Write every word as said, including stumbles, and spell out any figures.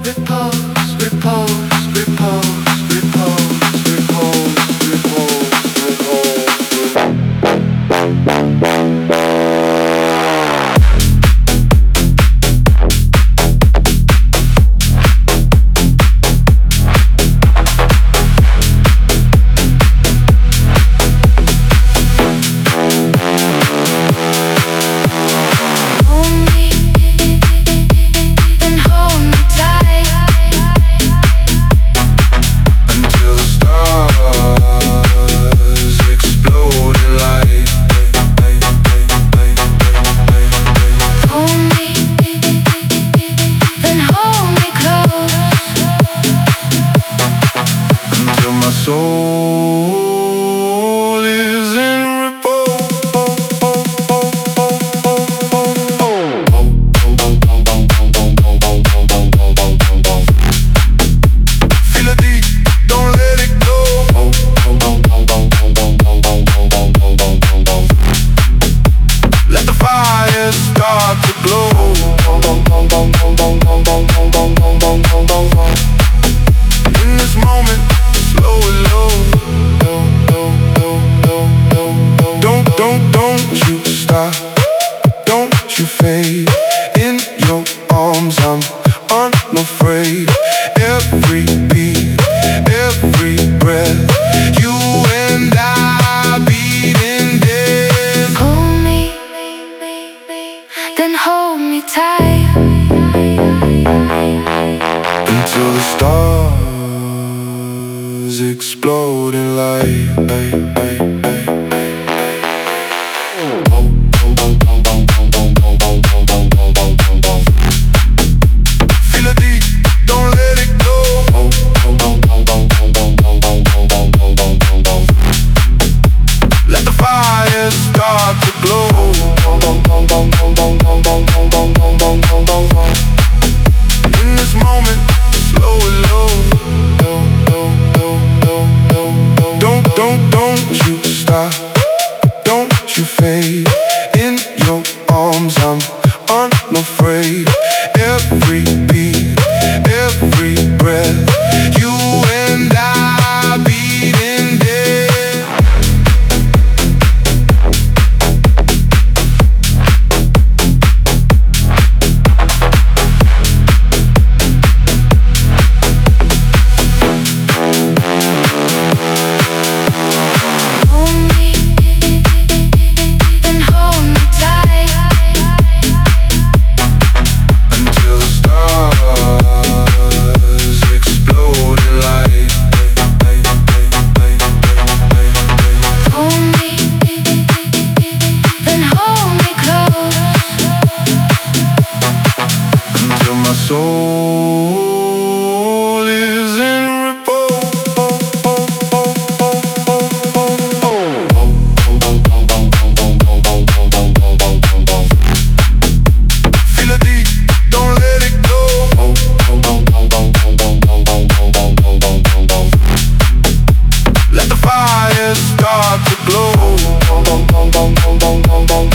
repose, repose, repose, repose, repose, repose, soul is in you fade in your arms, I'm unafraid. Every beat, every breath, you and I beating dead. Pull me, then hold me tight until the stars explode in light. You fade in your arms, I'm unafraid. Every beat, every breath, you and I beating dead. Soul is in Feel it deep, don't let it go. Let the fire start to glow.